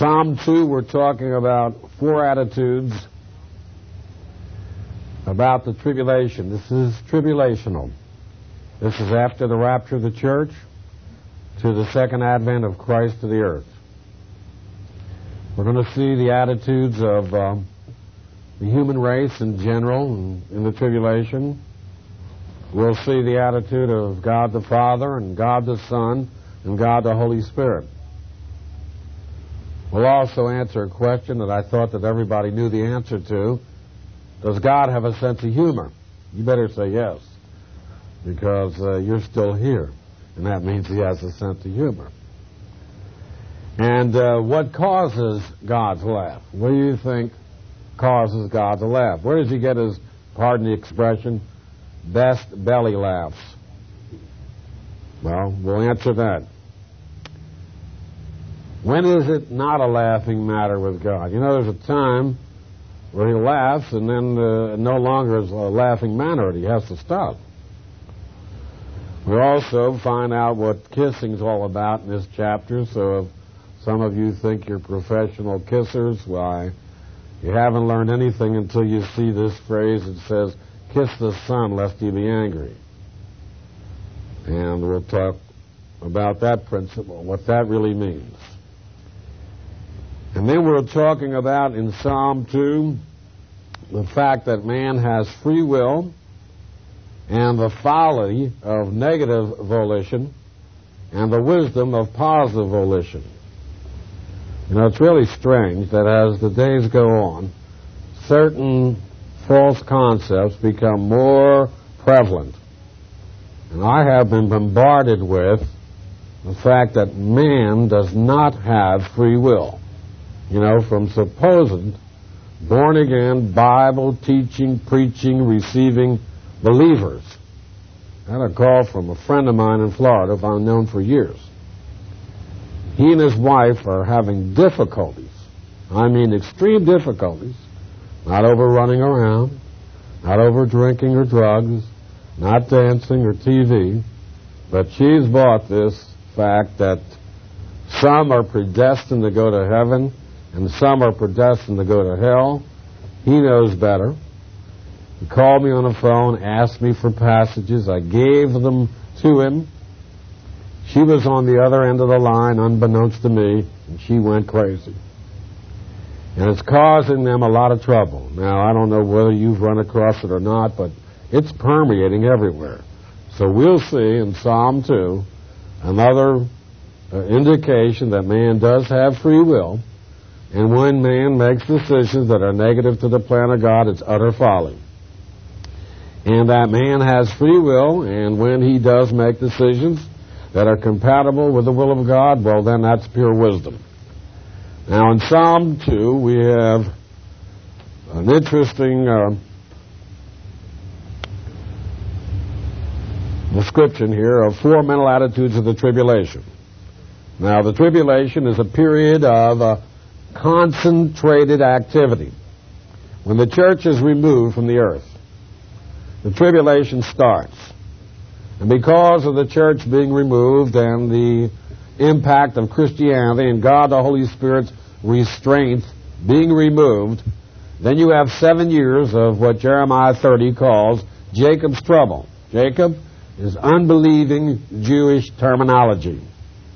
Psalm 2, we're talking about four attitudes about the tribulation. This is tribulational. This is after the rapture of the church to the second advent of Christ to the earth. We're going to see the attitudes of the human race in general in the tribulation. We'll see the attitude of God the Father and God the Son and God the Holy Spirit. We'll also answer a question that I thought that everybody knew the answer to. Does God have a sense of humor? You better say yes, because you're still here, and that means he has a sense of humor. And what causes God to laugh? What do you think causes God to laugh? Where does he get his, pardon the expression, best belly laughs? Well, we'll answer that. When is it not a laughing matter with God? You know, there's a time where he laughs and then no longer is a laughing matter. He has to stop. We'll also find out what kissing's all about in this chapter. So if some of you think you're professional kissers, why, you haven't learned anything until you see this phrase that says, kiss the Son lest he be angry. And we'll talk about that principle, what that really means. And then we're talking about in Psalm 2 the fact that man has free will and the folly of negative volition and the wisdom of positive volition. You know, it's really strange that as the days go on, certain false concepts become more prevalent. And I have been bombarded with the fact that man does not have free will. You know, from supposed born-again, Bible-teaching, preaching, receiving believers. I had a call from a friend of mine in Florida who I've known for years. He and his wife are having difficulties. I mean extreme difficulties. Not over running around, not over drinking or drugs, not dancing or TV, but she's bought this fact that some are predestined to go to heaven and some are predestined to go to hell. He knows better. He called me on the phone, asked me for passages. I gave them to him. She was on the other end of the line, unbeknownst to me, and she went crazy. And it's causing them a lot of trouble. Now, I don't know whether you've run across it or not, but it's permeating everywhere. So we'll see in Psalm 2 another indication that man does have free will. And when man makes decisions that are negative to the plan of God, it's utter folly. And that man has free will, and when he does make decisions that are compatible with the will of God, well, then that's pure wisdom. Now, in Psalm 2, we have an interesting description here of four mental attitudes of the tribulation. Now, the tribulation is a period of concentrated activity. When the church is removed from the earth, the tribulation starts. And because of the church being removed and the impact of Christianity and God the Holy Spirit's restraint being removed, then you have 7 years of what Jeremiah 30 calls Jacob's trouble. Jacob is unbelieving Jewish terminology.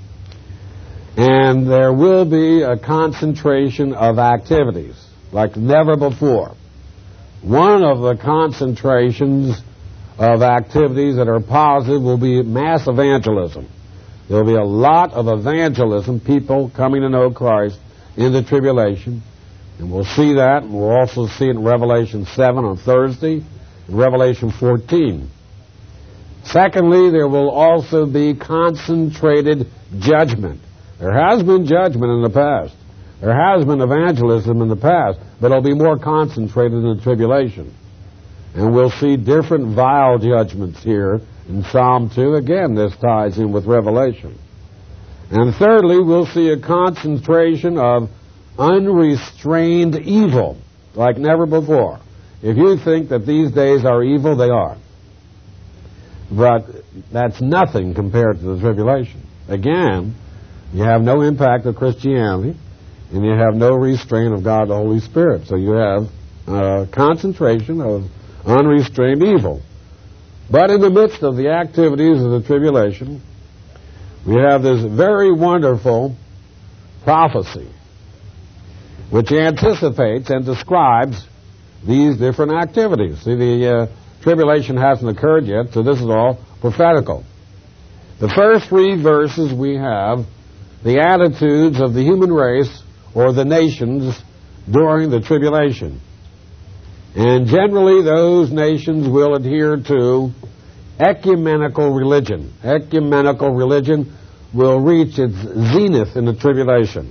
And there will be a concentration of activities like never before. One of the concentrations of activities that are positive will be mass evangelism. There will be a lot of evangelism, people coming to know Christ in the tribulation. And we'll see that, and we'll also see it in Revelation 7 on Thursday, and Revelation 14. Secondly, there will also be concentrated judgment. There has been judgment in the past. There has been evangelism in the past, but it'll be more concentrated in the tribulation. And we'll see different vile judgments here in Psalm 2. Again, this ties in with Revelation. And thirdly, we'll see a concentration of unrestrained evil like never before. If you think that these days are evil, they are. But that's nothing compared to the tribulation. Again, you have no impact of Christianity. and you have no restraint of God the Holy Spirit. So you have concentration of unrestrained evil. But in the midst of the activities of the tribulation, we have this very wonderful prophecy which anticipates and describes these different activities. See, the tribulation hasn't occurred yet, so this is all prophetical. The first 3 verses we have the attitudes of the human race or the nations during the tribulation. And generally those nations will adhere to ecumenical religion. Ecumenical religion will reach its zenith in the tribulation.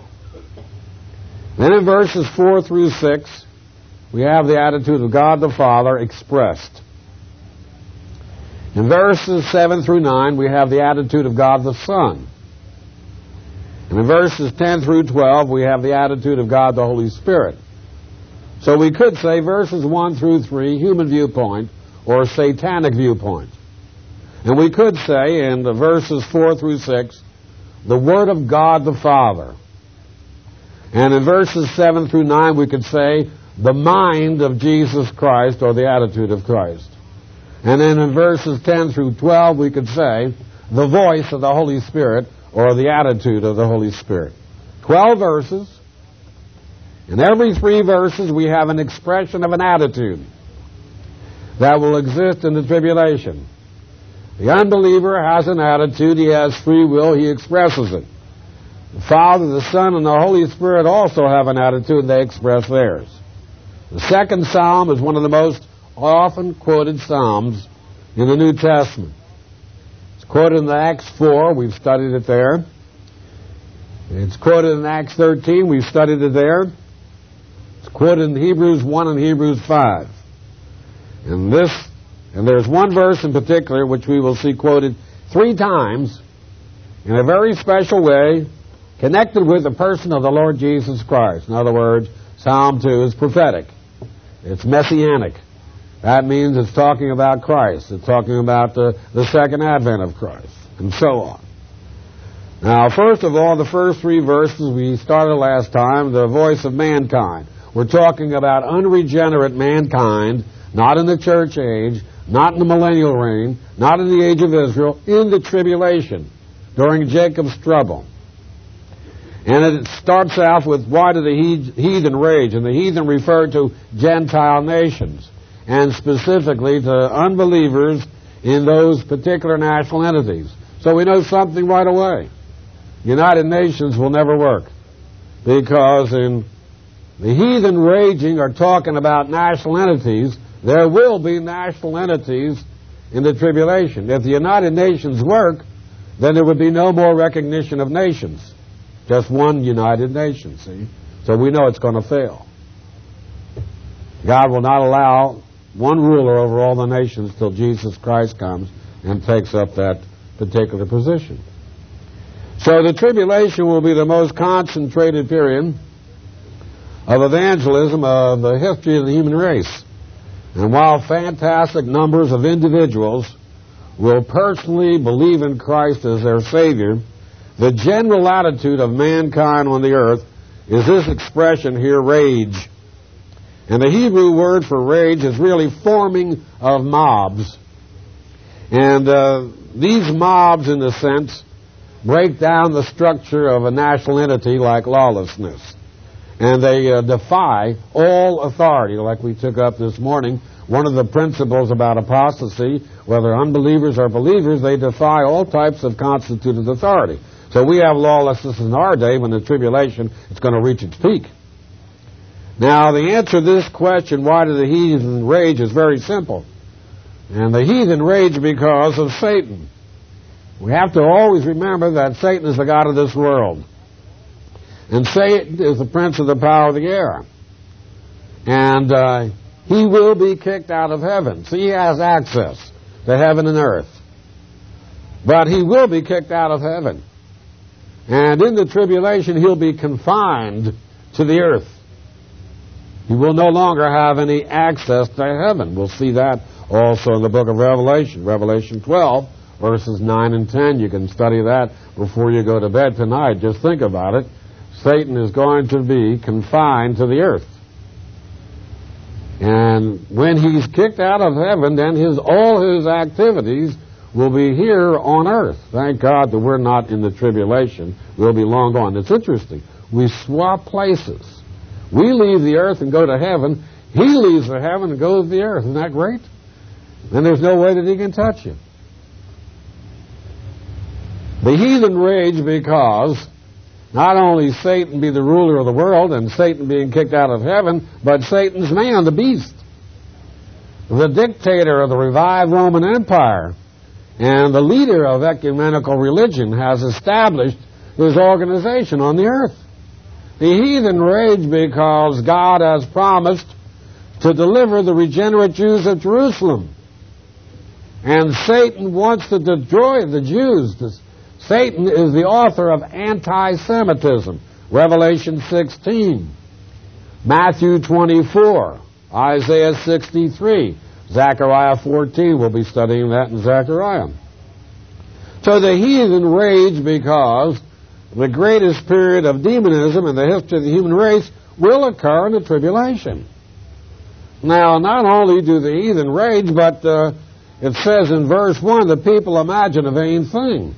Then in verses 4 through 6, we have the attitude of God the Father expressed. In verses 7 through 9, we have the attitude of God the Son. And in verses 10 through 12, we have the attitude of God the Holy Spirit. So we could say verses 1 through 3, human viewpoint or satanic viewpoint. And we could say in the verses 4 through 6, the Word of God the Father. And in verses 7 through 9, we could say the mind of Jesus Christ or the attitude of Christ. And then in verses 10 through 12, we could say the voice of the Holy Spirit or the attitude of the Holy Spirit. 12 verses. In every 3 verses, we have an expression of an attitude that will exist in the tribulation. The unbeliever has an attitude. He has free will. He expresses it. The Father, the Son, and the Holy Spirit also have an attitude, and they express theirs. The second psalm is one of the most often quoted psalms in the New Testament. It's quoted in Acts 4. We've studied it there. It's quoted in Acts 13. We've studied it there. It's quoted in Hebrews 1 and Hebrews 5. And there's one verse in particular which we will see quoted 3 times in a very special way, connected with the person of the Lord Jesus Christ. In other words, Psalm 2 is prophetic. It's messianic. That means it's talking about Christ. It's talking about the second advent of Christ, and so on. Now, first of all, the first 3 verses we started last time, the voice of mankind. We're talking about unregenerate mankind, not in the church age, not in the millennial reign, not in the age of Israel, in the tribulation, during Jacob's trouble. And it starts out with, why do the heathen rage? And the heathen refer to Gentile nations, and specifically to unbelievers in those particular national entities. So we know something right away. United Nations will never work, because in the heathen raging are talking about national entities. There will be national entities in the tribulation. If the United Nations work, then there would be no more recognition of nations. Just one United Nation, see? So we know it's going to fail. God will not allow one ruler over all the nations till Jesus Christ comes and takes up that particular position. So the tribulation will be the most concentrated period of evangelism of the history of the human race. And while fantastic numbers of individuals will personally believe in Christ as their Savior, the general attitude of mankind on the earth is this expression here, rage. And the Hebrew word for rage is really forming of mobs. And these mobs, in a sense, break down the structure of a national entity like lawlessness. And they defy all authority, like we took up this morning. One of the principles about apostasy, whether unbelievers or believers, they defy all types of constituted authority. So we have lawlessness in our day. When the tribulation is going to reach its peak. Now, the answer to this question, why do the heathen rage, is very simple. And the heathen rage because of Satan. We have to always remember that Satan is the god of this world. And Satan is the prince of the power of the air. And he will be kicked out of heaven. So he has access to heaven and earth. But he will be kicked out of heaven. And in the tribulation, he'll be confined to the earth. He will no longer have any access to heaven. We'll see that also in the book of Revelation. Revelation 12, verses 9 and 10. You can study that before you go to bed tonight. Just think about it. Satan is going to be confined to the earth. And when he's kicked out of heaven, then all his activities will be here on earth. Thank God that we're not in the tribulation. We'll be long gone. It's interesting. We swap places. We leave the earth and go to heaven. He leaves the heaven and goes to the earth. Isn't that great? Then there's no way that he can touch you. The heathen rage because not only Satan be the ruler of the world and Satan being kicked out of heaven, but Satan's man, the beast, the dictator of the revived Roman Empire, and the leader of ecumenical religion has established his organization on the earth. The heathen rage because God has promised to deliver the regenerate Jews of Jerusalem. And Satan wants to destroy the Jews. Satan is the author of anti-Semitism. Revelation 16, Matthew 24, Isaiah 63, Zechariah 14. We'll be studying that in Zechariah. So the heathen rage because the greatest period of demonism in the history of the human race will occur in the tribulation. Now, not only do the heathen rage, but it says in verse 1, the people imagine a vain thing.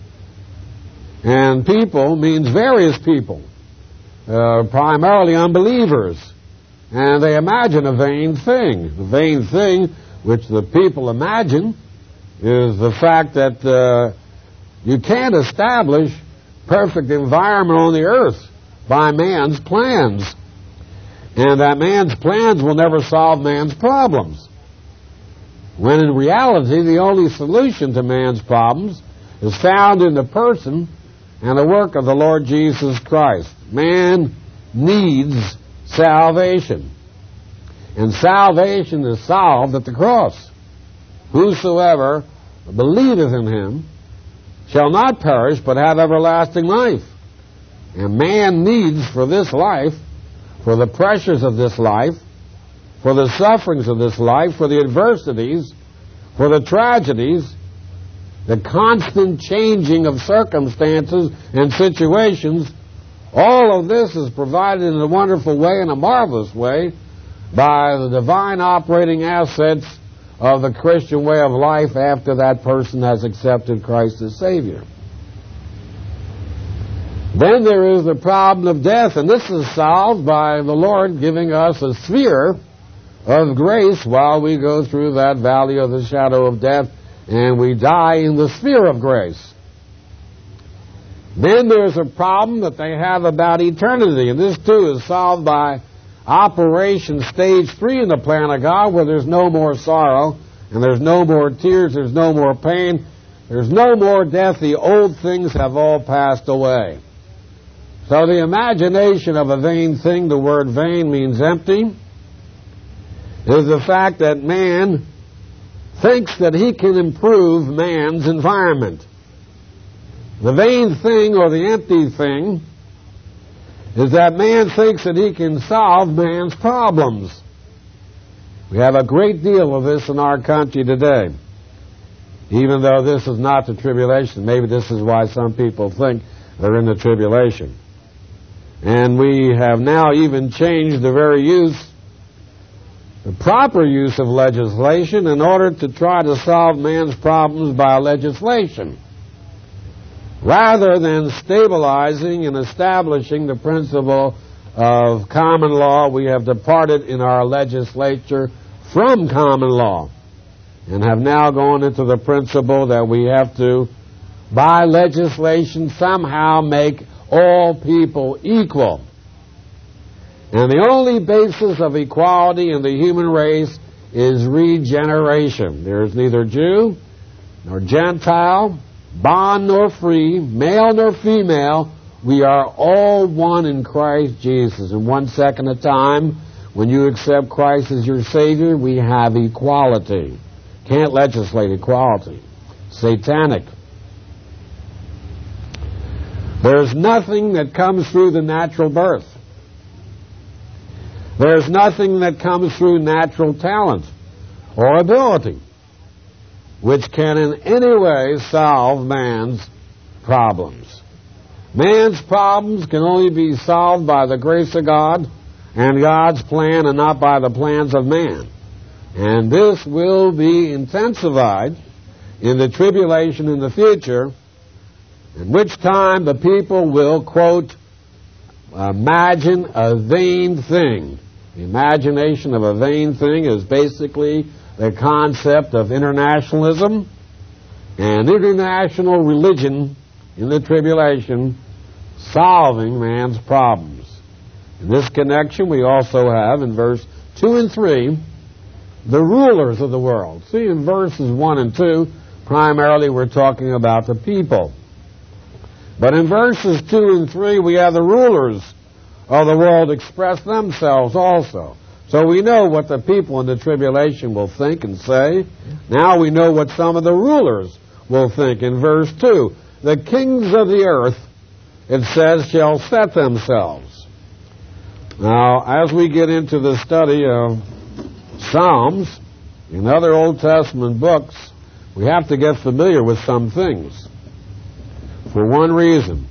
And people means various people, primarily unbelievers. And they imagine a vain thing. The vain thing which the people imagine is the fact that you can't establish perfect environment on the earth by man's plans. And that man's plans will never solve man's problems. When in reality, the only solution to man's problems is found in the person and the work of the Lord Jesus Christ. Man needs salvation. And salvation is solved at the cross. Whosoever believeth in him shall not perish, but have everlasting life. And man needs for this life, for the pressures of this life, for the sufferings of this life, for the adversities, for the tragedies, the constant changing of circumstances and situations, all of this is provided in a wonderful way, in a marvelous way, by the divine operating assets of the Christian way of life after that person has accepted Christ as Savior. Then there is the problem of death, and this is solved by the Lord giving us a sphere of grace while we go through that valley of the shadow of death, and we die in the sphere of grace. Then there's a problem that they have about eternity, and this too is solved by Operation Stage 3 in the plan of God, where there's no more sorrow, and there's no more tears, there's no more pain, there's no more death. The old things have all passed away. So the imagination of a vain thing, the word vain means empty, is the fact that man thinks that he can improve man's environment. The vain thing or the empty thing is that man thinks that he can solve man's problems. We have a great deal of this in our country today. Even though this is not the tribulation, maybe this is why some people think they're in the tribulation. And we have now even changed the very use, the proper use of legislation in order to try to solve man's problems by legislation, rather than stabilizing and establishing the principle of common law. We have departed in our legislature from common law and have now gone into the principle that we have to, by legislation, somehow make all people equal. And the only basis of equality in the human race is regeneration. There is neither Jew nor Gentile, bond nor free, male nor female. We are all one in Christ Jesus. In 1 second at a time, when you accept Christ as your Savior, we have equality. Can't legislate equality. Satanic. There's nothing that comes through the natural birth. There's nothing that comes through natural talent or ability which can in any way solve man's problems. Man's problems can only be solved by the grace of God and God's plan, and not by the plans of man. And this will be intensified in the tribulation in the future, in which time the people will, quote, imagine a vain thing. The imagination of a vain thing is basically the concept of internationalism and international religion in the tribulation, solving man's problems. In this connection, we also have in verse 2 and 3 the rulers of the world. See, in verses 1 and 2, primarily we're talking about the people. But in verses 2 and 3, we have the rulers of the world express themselves also. So we know what the people in the tribulation will think and say. Now we know what some of the rulers will think. In verse 2, the kings of the earth, it says, shall set themselves. Now, as we get into the study of Psalms and other Old Testament books, we have to get familiar with some things. For one reason,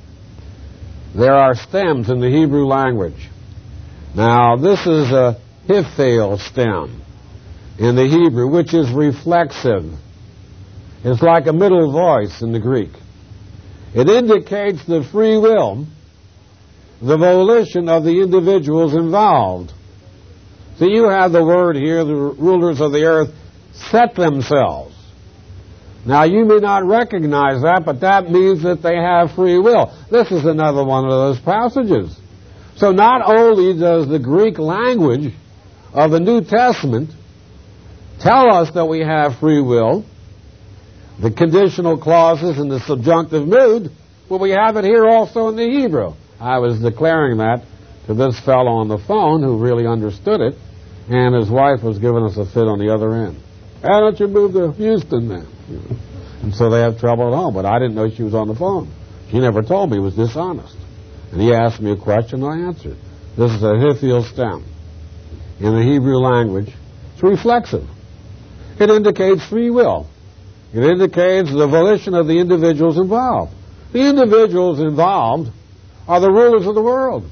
there are stems in the Hebrew language. Now, this is a hiphil stem in the Hebrew, which is reflexive. It's like a middle voice in the Greek. It indicates the free will, the volition of the individuals involved. So you have the word here, the rulers of the earth set themselves. Now, you may not recognize that, but that means that they have free will. This is another one of those passages. So not only does the Greek language of the New Testament tell us that we have free will, the conditional clauses in the subjunctive mood, but we have it here also in the Hebrew. I was declaring that to this fellow on the phone who really understood it, and his wife was giving us a fit on the other end. Why don't you move to Houston then? And so they have trouble at home, but I didn't know she was on the phone. She never told me. It was dishonest. And he asked me a question, and I answered. This is a hiphil stem. In the Hebrew language, it's reflexive. It indicates free will. It indicates the volition of the individuals involved. The individuals involved are the rulers of the world.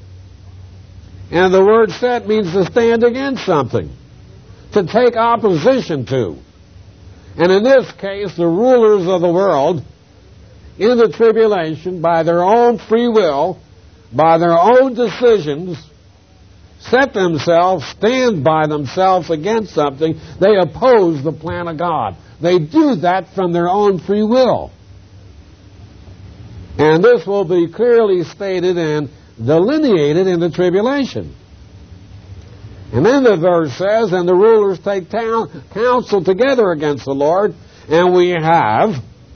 And the word set means to stand against something, to take opposition to. And in this case, the rulers of the world, in the tribulation, by their own free will, by their own decisions, set themselves, stand by themselves against something. They oppose the plan of God. They do that from their own free will. And this will be clearly stated and delineated in the tribulation. And then the verse says, and the rulers take counsel together against the Lord, and we have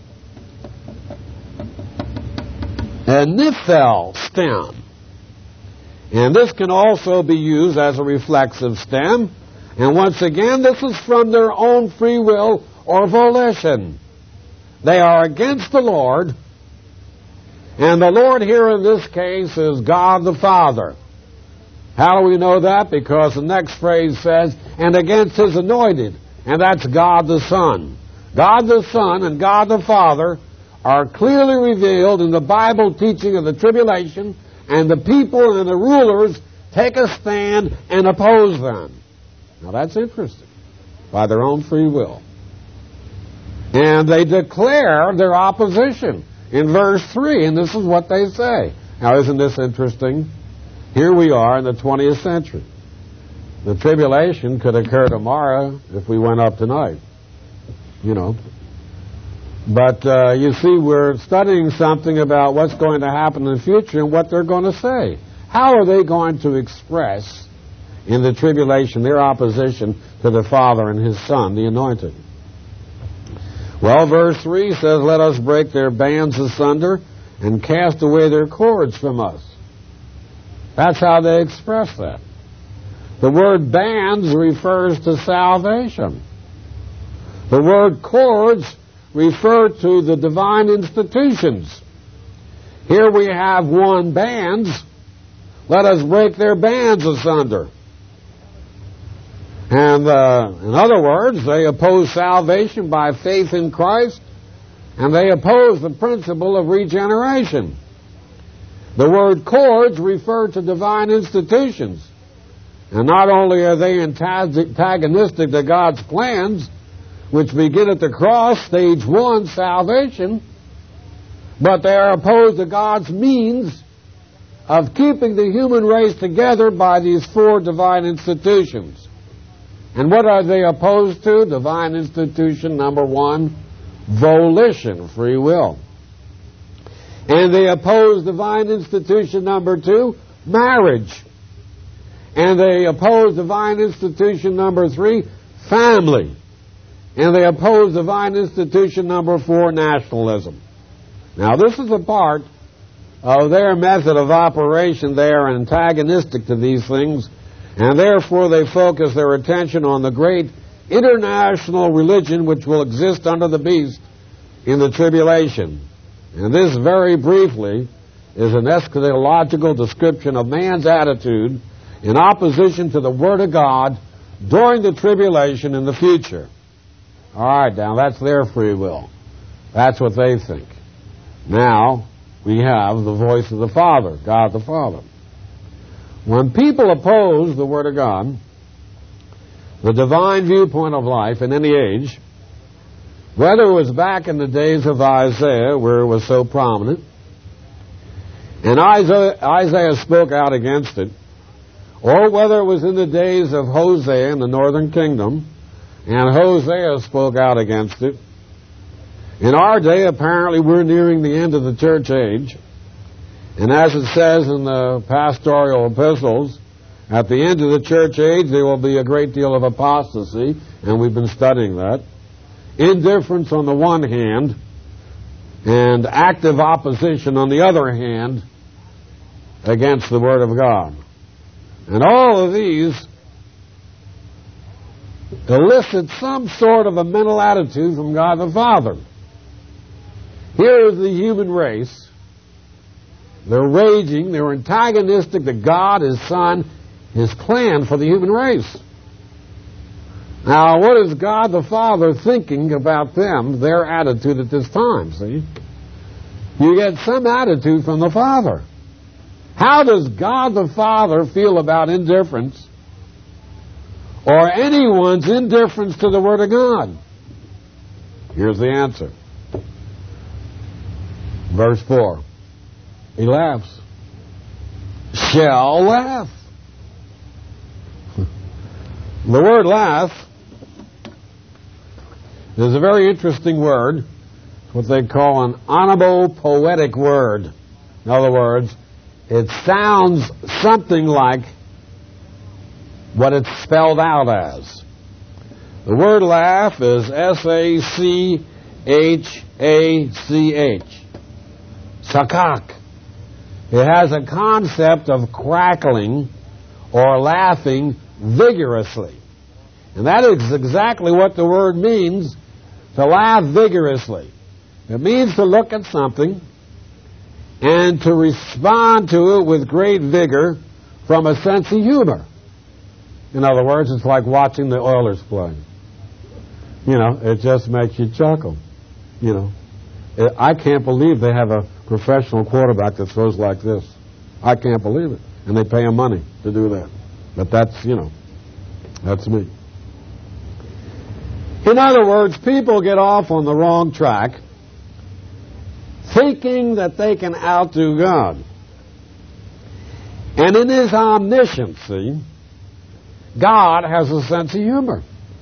a niphel stem. And this can also be used as a reflexive stem. And once again, this is from their own free will or volition. They are against the Lord. And the Lord here in this case is God the Father. How do we know that? Because the next phrase says, and against his anointed. And that's God the Son. God the Son and God the Father are clearly revealed in the Bible teaching of the tribulation, and the people and the rulers take a stand and oppose them. Now that's interesting. By their own free will. And they declare their opposition in verse 3, and this is what they say. Now isn't this interesting? Here we are in the 20th century. The tribulation could occur tomorrow if we went up tonight. You know. But you see, we're studying something about what's going to happen in the future and what they're going to say. How are they going to express in the tribulation their opposition to the Father and His Son, the Anointed? Well, verse 3 says, let us break their bands asunder and cast away their cords from us. That's how they express that. The word bands refers to salvation. The word cords refer to the divine institutions. Here we have one bands. Let us break their bands asunder. And in other words, they oppose salvation by faith in Christ, and they oppose the principle of regeneration. The word cords refer to divine institutions. And not only are they antagonistic to God's plans, which begin at the cross, stage 1, salvation, but they are opposed to God's means of keeping the human race together by these 4 divine institutions. And what are they opposed to? Divine institution number 1, volition, free will. And they oppose divine institution number 2, marriage. And they oppose divine institution number 3, family. And they oppose divine institution number 4, nationalism. Now, this is a part of their method of operation. They are antagonistic to these things, and therefore they focus their attention on the great international religion which will exist under the beast in the tribulation. And this, very briefly, is an eschatological description of man's attitude in opposition to the Word of God during the tribulation in the future. All right, now that's their free will. That's what they think. Now, we have the voice of the Father, God the Father. When people oppose the Word of God, the divine viewpoint of life in any age, whether it was back in the days of Isaiah, where it was so prominent, and Isaiah spoke out against it, or whether it was in the days of Hosea in the northern kingdom, and Hosea spoke out against it. In our day, apparently, we're nearing the end of the church age. And as it says in the pastoral epistles, at the end of the church age, there will be a great deal of apostasy, and we've been studying that. Indifference on the one hand, and active opposition on the other hand against the Word of God. And all of these elicit some sort of a mental attitude from God the Father. Here is the human race. They're raging, they're antagonistic to God, His Son, His plan for the human race. Now, what is God the Father thinking about them, their attitude at this time, see? You get some attitude from the Father. How does God the Father feel about indifference or anyone's indifference to the Word of God? Here's the answer. Verse 4. He laughs. Shall laugh. The word laugh is a very interesting word. It's what they call an onomatopoetic word. In other words, it sounds something like what it's spelled out as. The word laugh is S-A-C-H-A-C-H. Sakak. It has a concept of crackling or laughing vigorously. And that is exactly what the word means, to laugh vigorously. It means to look at something and to respond to it with great vigor from a sense of humor. In other words, it's like watching the Oilers play. You know, it just makes you chuckle. You know, I can't believe they have a professional quarterback that throws like this. I can't believe it. And they pay him money to do that. But that's, you know, that's me. In other words, people get off on the wrong track thinking that they can outdo God. And in His omniscience, see, God has a sense of humor.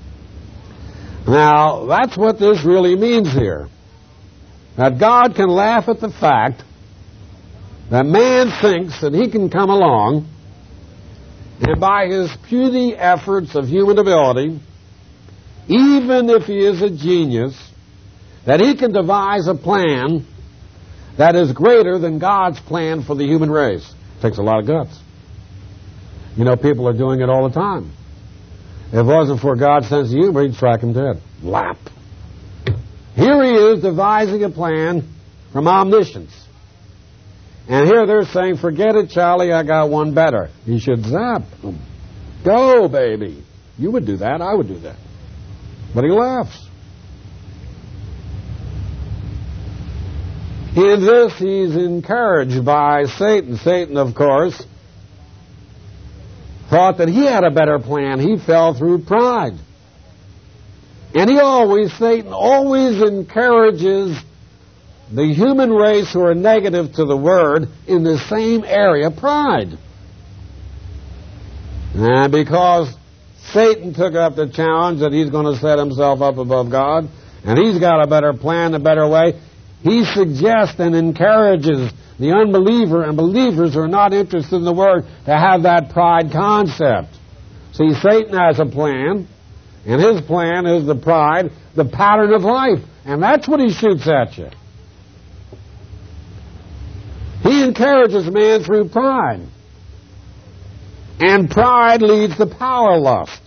Now, that's what this really means here. That God can laugh at the fact that man thinks that he can come along and by his puny efforts of human ability, even if he is a genius, that he can devise a plan that is greater than God's plan for the human race. It takes a lot of guts. You know, people are doing it all the time. If it wasn't for God's sense of humor, He'd strike him dead. Lap. Here He is devising a plan from omniscience. And here they're saying, forget it, Charlie, I got one better. He should zap them. Go, baby. You would do that. I would do that. But He laughs. In this, he's encouraged by Satan. Satan, of course, thought that he had a better plan. He fell through pride. And Satan always encourages the human race who are negative to the Word in the same area, pride. And because Satan took up the challenge that he's going to set himself up above God, and he's got a better plan, a better way, he suggests and encourages the unbeliever and believers who are not interested in the Word to have that pride concept. See, Satan has a plan, and his plan is the pride, the pattern of life, and that's what he shoots at you. He encourages man through pride. And pride leads to power lust.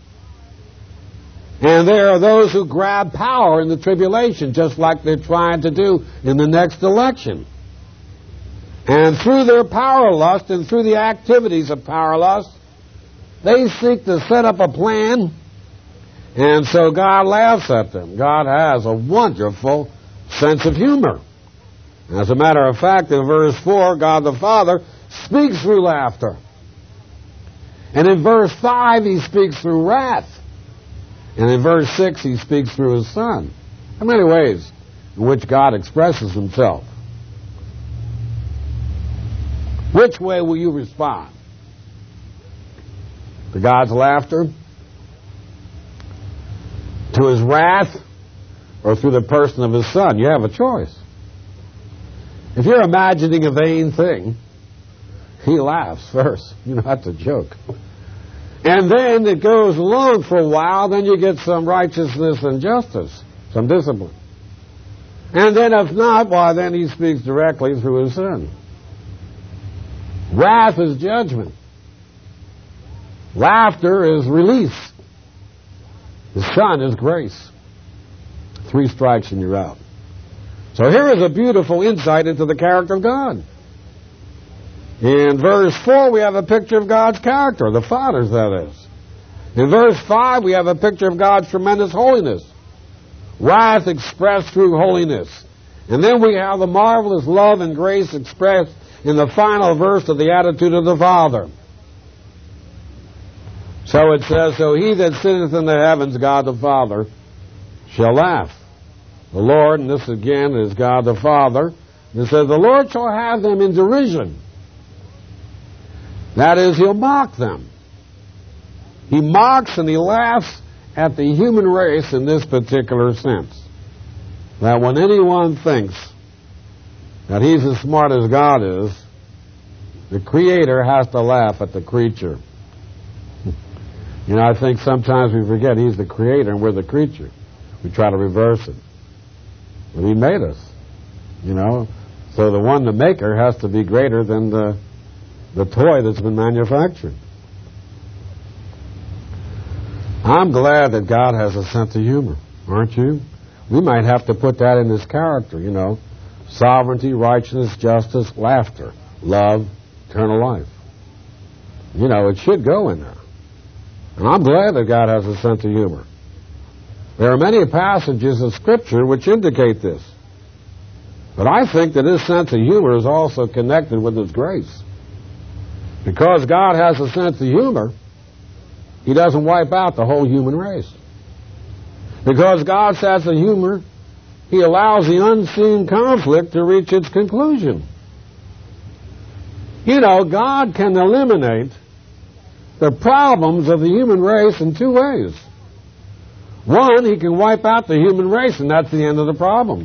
And there are those who grab power in the tribulation, just like they're trying to do in the next election. And through their power lust and through the activities of power lust, they seek to set up a plan, and so God laughs at them. God has a wonderful sense of humor. As a matter of fact, in verse 4, God the Father speaks through laughter. And in verse 5, he speaks through wrath. And in verse 6, he speaks through his Son. There are many ways in which God expresses himself. Which way will you respond? To God's laughter? To his wrath? Or through the person of his Son? You have a choice. If you're imagining a vain thing, he laughs first. You know, that's a joke. And then it goes along for a while, then you get some righteousness and justice, some discipline. And then if not, why, then he speaks directly through his Son. Wrath is judgment. Laughter is release. The Son is grace. 3 strikes and you're out. So here is a beautiful insight into the character of God. In verse 4, we have a picture of God's character, the Father's, that is. In verse 5, we have a picture of God's tremendous holiness. Wrath expressed through holiness. And then we have the marvelous love and grace expressed in the final verse of the attitude of the Father. So it says, so he that sitteth in the heavens, God the Father, shall laugh. The Lord, and this again is God the Father, and it says, the Lord shall have them in derision. That is, he'll mock them. He mocks and he laughs at the human race in this particular sense. That when anyone thinks that he's as smart as God is, the Creator has to laugh at the creature. You know, I think sometimes we forget he's the Creator and we're the creature. We try to reverse it. But he made us, you know. So the one, the maker, has to be greater than the toy that's been manufactured. I'm glad that God has a sense of humor, aren't you? We might have to put that in his character, you know. Sovereignty, righteousness, justice, laughter, love, eternal life. You know, it should go in there. And I'm glad that God has a sense of humor. There are many passages of Scripture which indicate this. But I think that his sense of humor is also connected with his grace. Because God has a sense of humor, he doesn't wipe out the whole human race. Because God's sense of humor, he allows the unseen conflict to reach its conclusion. You know, God can eliminate the problems of the human race in 2 ways. One, he can wipe out the human race, and that's the end of the problem.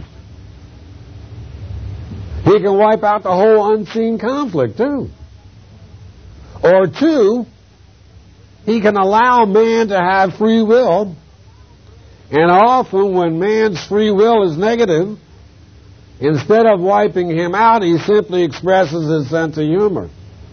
He can wipe out the whole unseen conflict, too. Or 2, he can allow man to have free will, and often when man's free will is negative, instead of wiping him out, he simply expresses his sense of humor.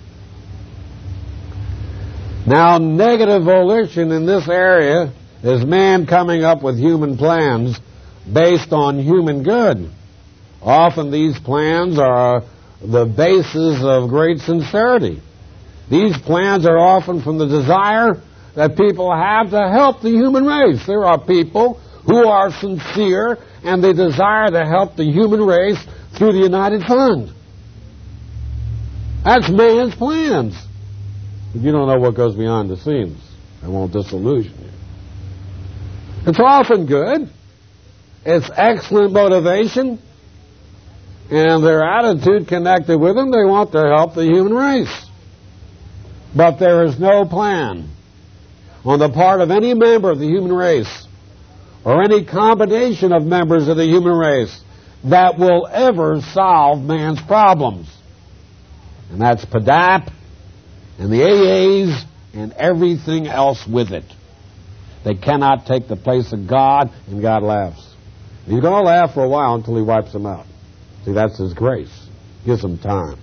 Now, negative volition in this area is man coming up with human plans based on human good. Often these plans are the basis of great sincerity. These plans are often from the desire that people have to help the human race. There are people who are sincere and they desire to help the human race through the United Fund. That's man's plans. If you don't know what goes behind the scenes, I won't disillusion you. It's often good. It's excellent motivation. And their attitude connected with them, they want to help the human race. But there is no plan on the part of any member of the human race or any combination of members of the human race that will ever solve man's problems. And that's PDAP and the AAs and everything else with it. They cannot take the place of God, and God laughs. He's going to laugh for a while until He wipes them out. See, that's His grace. Gives them time.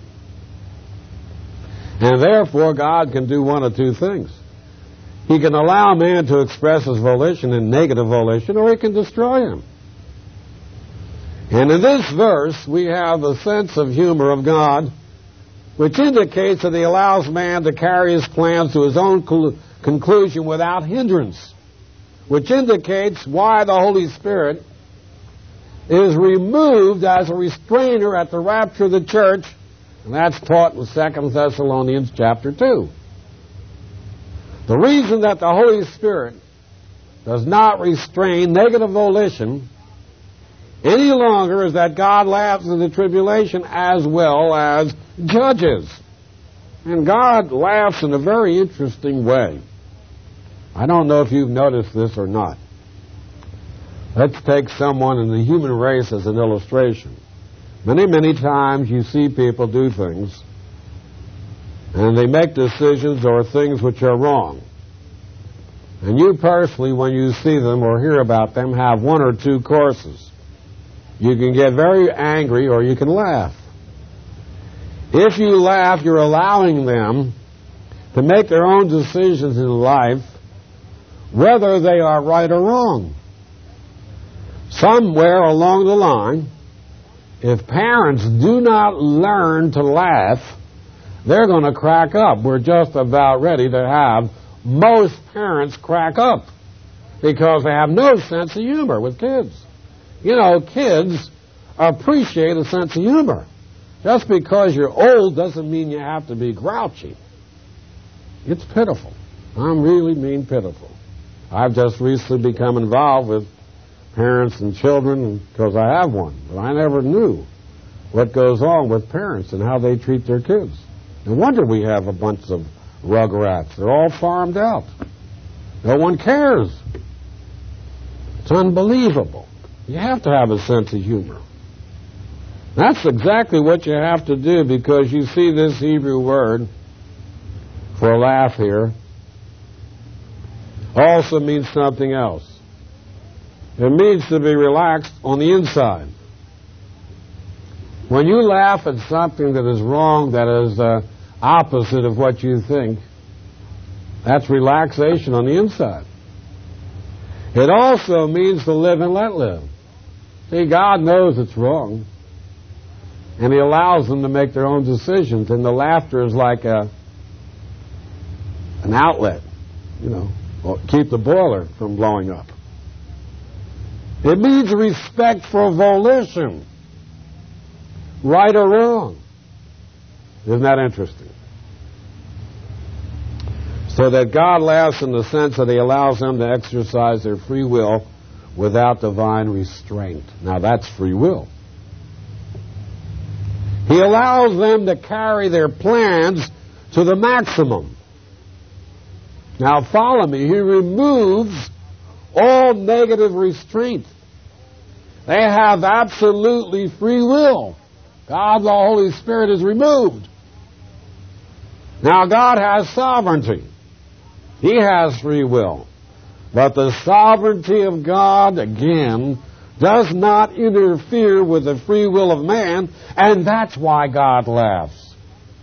And therefore, God can do one of two things. He can allow man to express his volition in negative volition, or He can destroy him. And in this verse, we have the sense of humor of God, which indicates that He allows man to carry his plans to his own conclusion without hindrance, which indicates why the Holy Spirit is removed as a restrainer at the rapture of the church, and that's taught in 2 Thessalonians chapter 2. The reason that the Holy Spirit does not restrain negative volition any longer is that God laughs in the tribulation as well as judges. And God laughs in a very interesting way. I don't know if you've noticed this or not. Let's take someone in the human race as an illustration. Many, many times you see people do things, and they make decisions or things which are wrong. And you personally, when you see them or hear about them, have one or two courses. You can get very angry or you can laugh. If you laugh, you're allowing them to make their own decisions in life, whether they are right or wrong. Somewhere along the line, if parents do not learn to laugh, they're going to crack up. We're just about ready to have most parents crack up because they have no sense of humor with kids. You know, kids appreciate a sense of humor. Just because you're old doesn't mean you have to be grouchy. It's pitiful. I really mean pitiful. I've just recently become involved with parents and children because I have one. But I never knew what goes on with parents and how they treat their kids. No wonder we have a bunch of rugrats. They're all farmed out. No one cares. It's unbelievable. You have to have a sense of humor. That's exactly what you have to do, because you see this Hebrew word for laugh here also means something else. It means to be relaxed on the inside. When you laugh at something that is wrong, that is opposite of what you think, that's relaxation on the inside. It also means to live and let live. See, God knows it's wrong, and He allows them to make their own decisions, and the laughter is like an outlet, keep the boiler from blowing up. It means respect for volition, right or wrong. Isn't that interesting? So that God laughs in the sense that He allows them to exercise their free will without divine restraint. Now that's free will. He allows them to carry their plans to the maximum. Now follow me. He removes all negative restraint. They have absolutely free will. God, the Holy Spirit, is removed. Now God has sovereignty. He has free will. But the sovereignty of God, again, does not interfere with the free will of man, and that's why God laughs.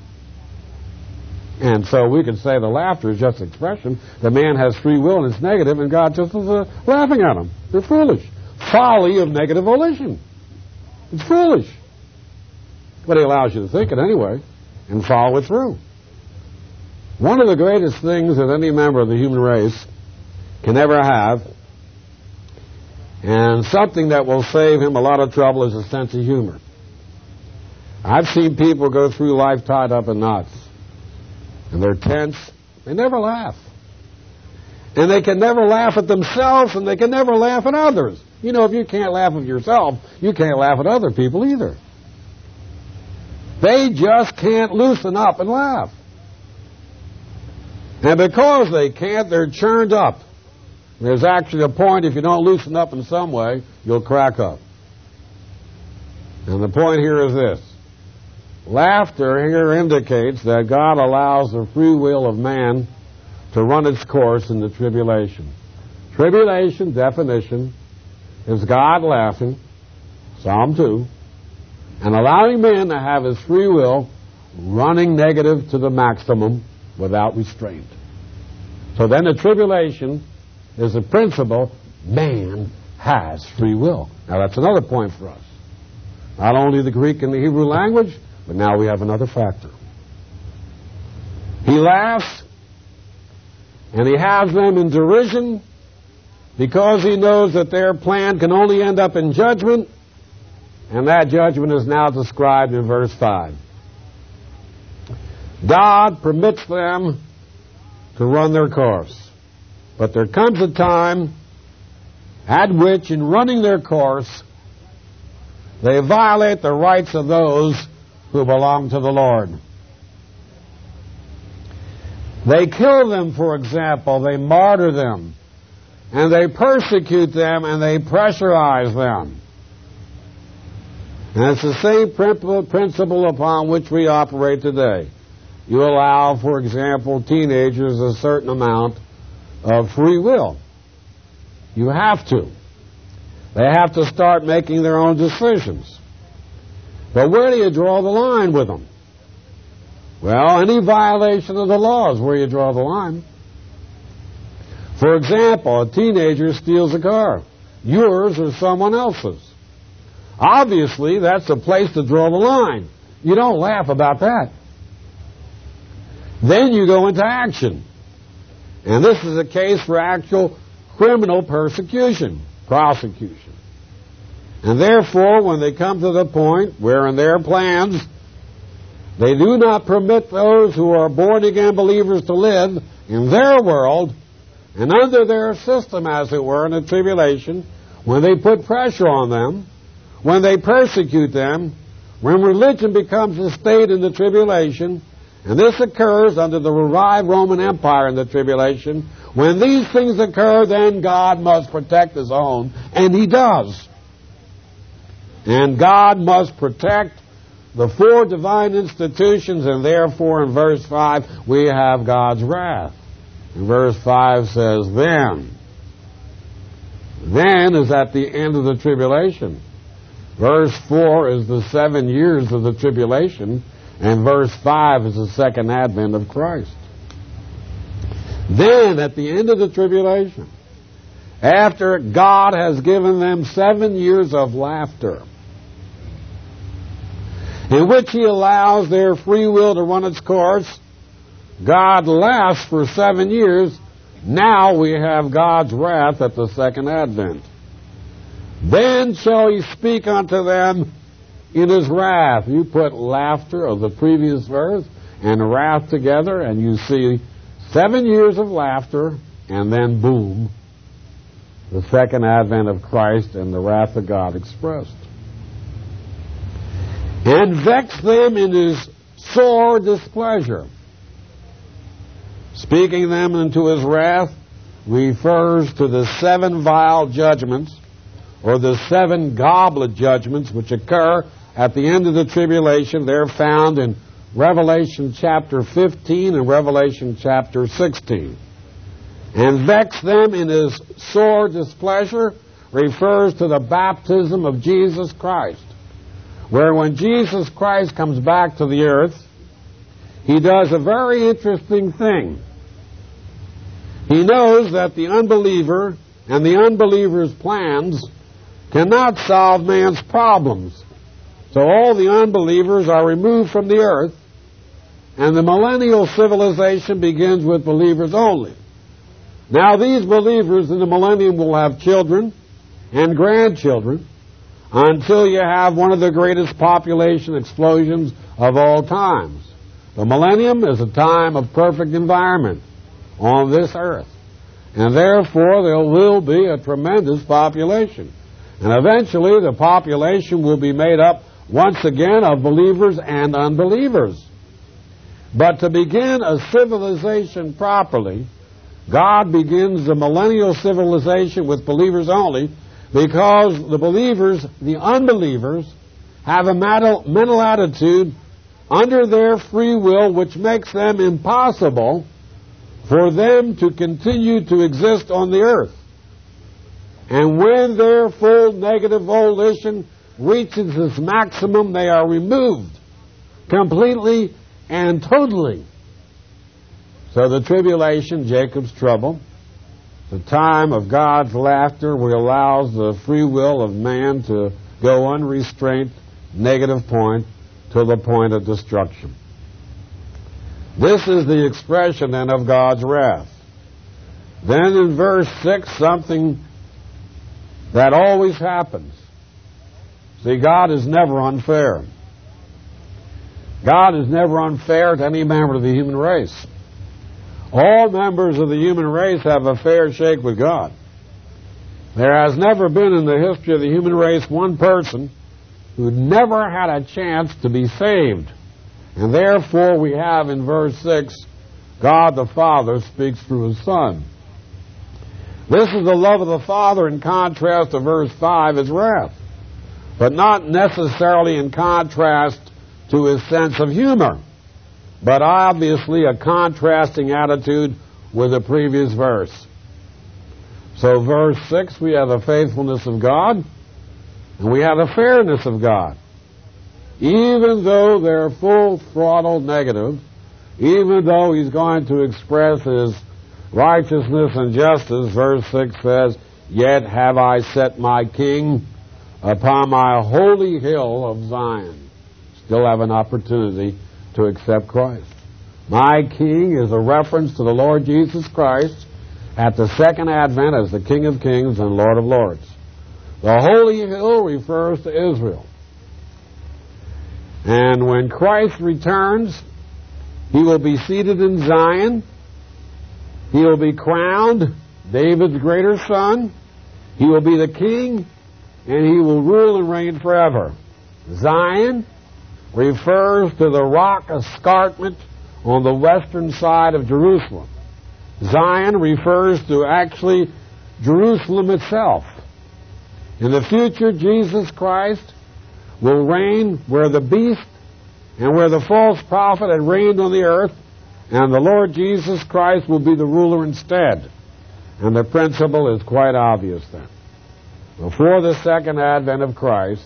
And so we could say the laughter is just expression that man has free will and it's negative, and God just is laughing at them. They're foolish. Folly of negative volition. It's foolish. But He allows you to think it anyway and follow it through. One of the greatest things that any member of the human race can ever have, and something that will save him a lot of trouble, is a sense of humor. I've seen people go through life tied up in knots. And they're tense. They never laugh. And they can never laugh at themselves, and they can never laugh at others. You know, if you can't laugh at yourself, you can't laugh at other people either. They just can't loosen up and laugh. And because they can't, they're churned up. There's actually a point, if you don't loosen up in some way, you'll crack up. And the point here is this. Laughter here indicates that God allows the free will of man to run its course in the tribulation. Tribulation, definition, is God laughing, Psalm 2, and allowing man to have his free will running negative to the maximum without restraint. So then the tribulation is the principle, man has free will. Now that's another point for us. Not only the Greek and the Hebrew language, but now we have another factor. He laughs, and he has them in derision because he knows that their plan can only end up in judgment, and that judgment is now described in verse 5. God permits them to run their course, but there comes a time at which, in running their course, they violate the rights of those who belong to the Lord. They kill them, for example. They martyr them. And they persecute them, and they pressurize them. And it's the same principle upon which we operate today. You allow, for example, teenagers a certain amount of free will. You have to. They have to start making their own decisions. But where do you draw the line with them? Well, any violation of the law is where you draw the line. For example, a teenager steals a car. Yours or someone else's. Obviously, that's a place to draw the line. You don't laugh about that. Then you go into action. And this is a case for actual criminal prosecution. And therefore, when they come to the point where in their plans they do not permit those who are born-again believers to live in their world and under their system, as it were, in the tribulation, when they put pressure on them, when they persecute them, when religion becomes a state in the tribulation, and this occurs under the revived Roman Empire in the tribulation, when these things occur, then God must protect his own, and he does. And God must protect the four divine institutions, and therefore in verse 5 we have God's wrath. And verse 5 says, then. Then is at the end of the tribulation. Verse 4 is the 7 years of the tribulation, and verse 5 is the second advent of Christ. Then, at the end of the tribulation, after God has given them 7 years of laughter, in which he allows their free will to run its course, God laughs for 7 years. Now we have God's wrath at the second advent. Then shall he speak unto them in his wrath. You put laughter of the previous verse and wrath together, and you see 7 years of laughter, and then boom, the second advent of Christ and the wrath of God expressed. And vex them in his sore displeasure. Speaking them into his wrath refers to the 7 vial judgments, or the 7 goblet judgments, which occur at the end of the tribulation. They're found in Revelation chapter 15 and Revelation chapter 16. And vex them in his sore displeasure refers to the baptism of Jesus Christ, where when Jesus Christ comes back to the earth, he does a very interesting thing. He knows that the unbeliever and the unbeliever's plans cannot solve man's problems. So all the unbelievers are removed from the earth, and the millennial civilization begins with believers only. Now these believers in the millennium will have children and grandchildren. until you have one of the greatest population explosions of all times. The millennium is a time of perfect environment on this earth. And therefore, there will be a tremendous population. And eventually, the population will be made up once again of believers and unbelievers. But to begin a civilization properly, God begins the millennial civilization with believers only, because the believers, the unbelievers, have a mental attitude under their free will which makes them impossible for them to continue to exist on the earth. And when their full negative volition reaches its maximum, they are removed completely and totally. So the tribulation, Jacob's trouble, the time of God's laughter, where He allows the free will of man to go unrestrained, negative point, to the point of destruction. This is the expression then of God's wrath. Then in verse 6, something that always happens. See, God is never unfair. God is never unfair to any member of the human race. All members of the human race have a fair shake with God. There has never been in the history of the human race one person who never had a chance to be saved. And therefore we have in verse 6, God the Father speaks through His Son. This is the love of the Father in contrast to verse 5, His wrath. But not necessarily in contrast to His sense of humor, but obviously a contrasting attitude with the previous verse. So verse 6, we have the faithfulness of God, and we have the fairness of God. Even though they're full throttle negative, even though He's going to express His righteousness and justice, verse 6 says, yet have I set my king upon my holy hill of Zion. Still have an opportunity to accept Christ. My king is a reference to the Lord Jesus Christ at the second advent as the King of Kings and Lord of Lords. The holy hill refers to Israel. And when Christ returns, He will be seated in Zion. He will be crowned David's greater son. He will be the king, and He will rule and reign forever. Zion refers to the rock escarpment on the western side of Jerusalem. Zion refers to actually Jerusalem itself. In the future, Jesus Christ will reign where the beast and where the false prophet had reigned on the earth, and the Lord Jesus Christ will be the ruler instead. And the principle is quite obvious then. Before the second advent of Christ,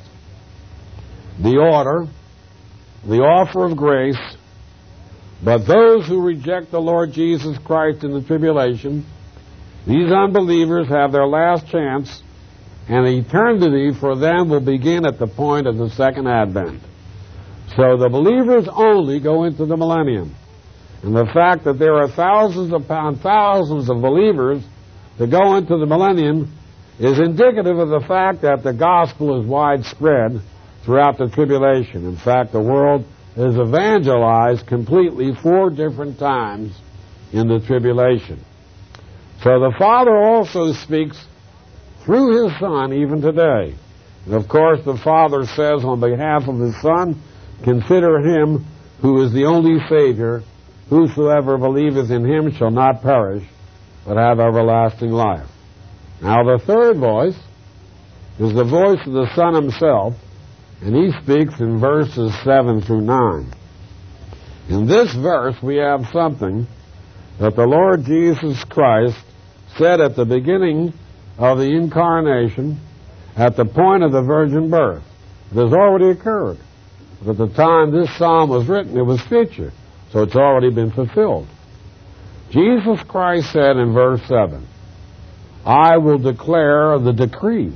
the order, the offer of grace, but those who reject the Lord Jesus Christ in the tribulation, these unbelievers have their last chance, and eternity for them will begin at the point of the second advent. So the believers only go into the millennium. And the fact that there are thousands upon thousands of believers that go into the millennium is indicative of the fact that the gospel is widespread throughout the tribulation. In fact, the world is evangelized completely 4 different times in the tribulation. So the Father also speaks through His Son even today. And of course the Father says on behalf of His Son, consider Him who is the only Savior. Whosoever believeth in Him shall not perish, but have everlasting life. Now the third voice is the voice of the Son Himself, and He speaks in verses 7 through 9. In this verse we have something that the Lord Jesus Christ said at the beginning of the incarnation, at the point of the virgin birth. It has already occurred. But at the time this psalm was written, it was future. So it's already been fulfilled. Jesus Christ said in verse 7, I will declare the decree.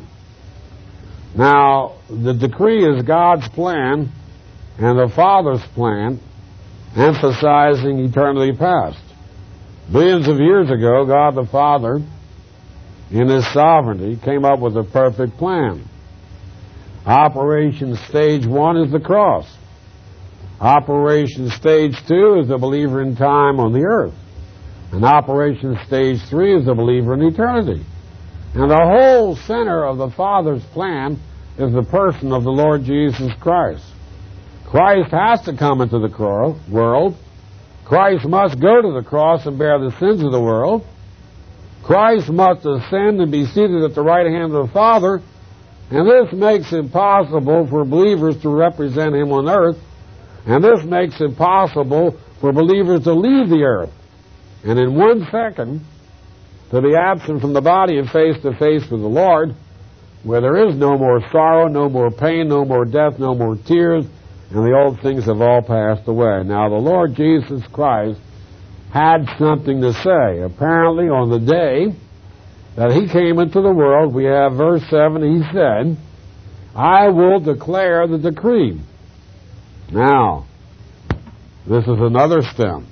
Now, the decree is God's plan and the Father's plan, emphasizing eternity past. Billions of years ago, God the Father, in His sovereignty, came up with a perfect plan. Operation stage 1 is the cross. Operation stage 2 is the believer in time on the earth. And operation stage 3 is the believer in eternity. And the whole center of the Father's plan is the person of the Lord Jesus Christ. Christ has to come into the world. Christ must go to the cross and bear the sins of the world. Christ must ascend and be seated at the right hand of the Father. And this makes it possible for believers to represent Him on earth. And this makes it possible for believers to leave the earth. And in 1 second, to be absent from the body and face to face with the Lord, where there is no more sorrow, no more pain, no more death, no more tears, and the old things have all passed away. Now, the Lord Jesus Christ had something to say. Apparently, on the day that He came into the world, we have verse 7, He said, I will declare the decree. Now, this is another stem.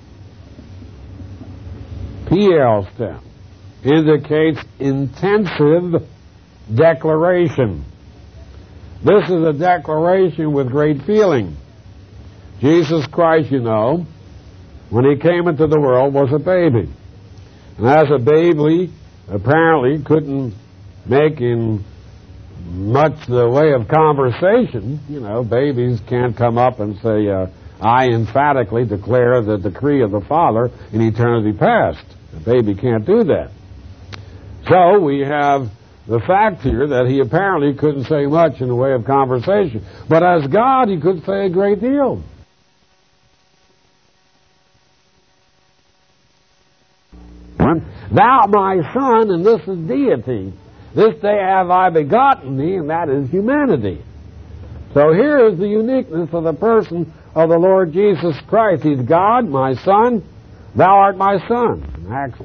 PL stem indicates intensive declaration. This is a declaration with great feeling. Jesus Christ, you know, when He came into the world, was a baby. And as a baby, apparently couldn't make in much the way of conversation. You know, babies can't come up and say, I emphatically declare the decree of the Father in eternity past. A baby can't do that. So we have the fact here that He apparently couldn't say much in the way of conversation. But as God, He could say a great deal. Thou my Son, and this is deity. This day have I begotten thee, and that is humanity. So here is the uniqueness of the person of the Lord Jesus Christ. He's God, my Son, thou art my Son. In Acts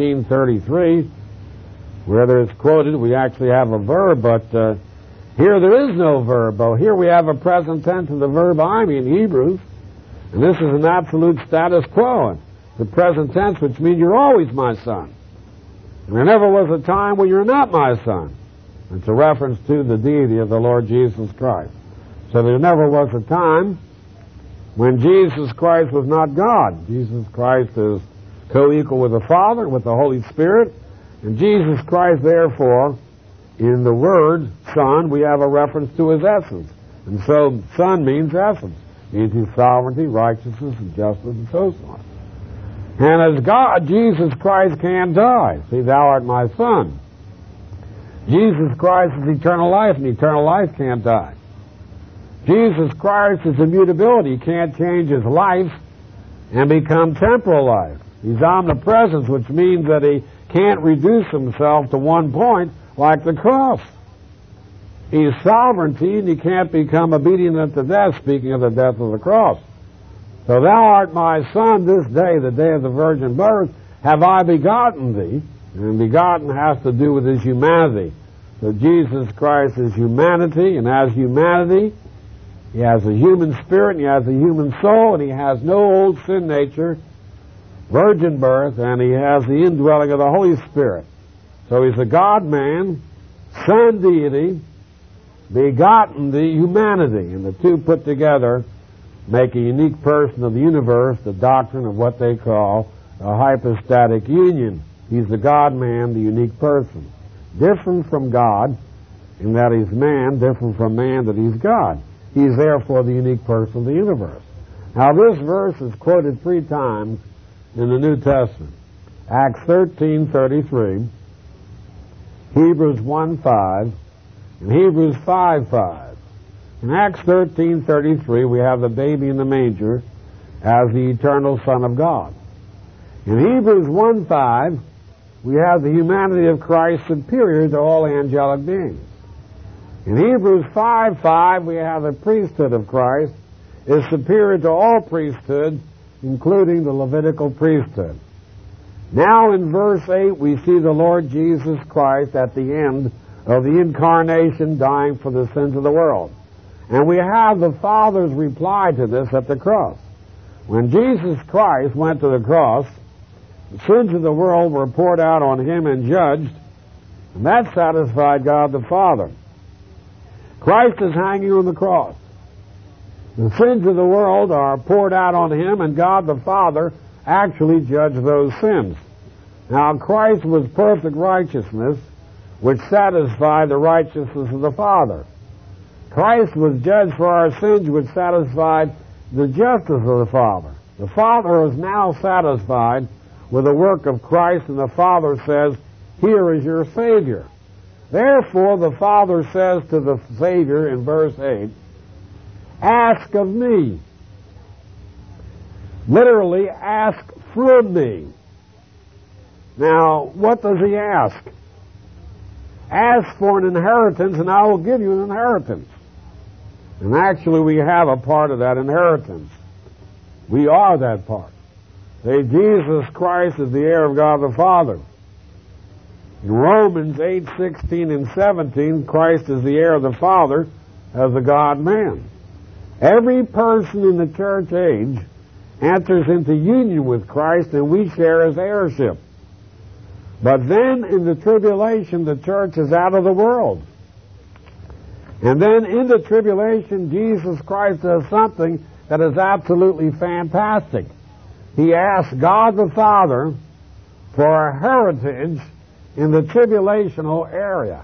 13:33, where there's quoted, we actually have a verb, but here there is no verb. Oh, here we have a present tense of the verb I'm in Hebrews, and this is an absolute status quo. The present tense, which means you're always my son. And there never was a time when you're not my son. It's a reference to the deity of the Lord Jesus Christ. So there never was a time when Jesus Christ was not God. Jesus Christ is co-equal with the Father and with the Holy Spirit. And Jesus Christ, therefore, in the word Son, we have a reference to His essence. And so Son means essence. It means His sovereignty, righteousness, and justice, and so on. And as God, Jesus Christ can't die. See, thou art my Son. Jesus Christ is eternal life, and eternal life can't die. Jesus Christ is immutability. He can't change His life and become temporal life. He's omnipresence, which means that He can't reduce Himself to one point like the cross. He's sovereignty, and He can't become obedient unto death, speaking of the death of the cross. So thou art my Son, this day, the day of the virgin birth, have I begotten thee. And begotten has to do with His humanity. So Jesus Christ is humanity, and as humanity, He has a human spirit, and He has a human soul, and He has no old sin nature, virgin birth, and He has the indwelling of the Holy Spirit. So He's a God-man, Son deity, begotten the humanity, and the two put together make a unique person of the universe, the doctrine of what they call a hypostatic union. He's the God-man, the unique person. Different from God in that He's man, different from man that He's God. He's therefore the unique person of the universe. Now this verse is quoted 3 times in the New Testament. Acts 13:33, Hebrews 1:5, and Hebrews 5:5. In Acts 13:33, we have the baby in the manger as the eternal Son of God. In Hebrews 1:5, we have the humanity of Christ superior to all angelic beings. In Hebrews 5:5, we have the priesthood of Christ is superior to all priesthood, including the Levitical priesthood. Now in verse 8, we see the Lord Jesus Christ at the end of the incarnation dying for the sins of the world. And we have the Father's reply to this at the cross. When Jesus Christ went to the cross, the sins of the world were poured out on Him and judged, and that satisfied God the Father. Christ is hanging on the cross. The sins of the world are poured out on him, and God the Father actually judged those sins. Now, Christ was perfect righteousness, which satisfied the righteousness of the Father. Christ was judged for our sins, which satisfied the justice of the Father. The Father is now satisfied with the work of Christ, and the Father says, "Here is your Savior." Therefore, the Father says to the Savior in verse 8, "Ask of me." Literally, ask from me. Now, what does he ask? Ask for an inheritance, and I will give you an inheritance. And actually, we have a part of that inheritance. We are that part. Say, Jesus Christ is the heir of God the Father. In Romans 8:16 and 17, Christ is the heir of the Father as the God-man. Every person in the church age enters into union with Christ, and we share his heirship. But then in the tribulation, the church is out of the world. And then in the tribulation, Jesus Christ does something that is absolutely fantastic. He asks God the Father for a heritage in the tribulational area.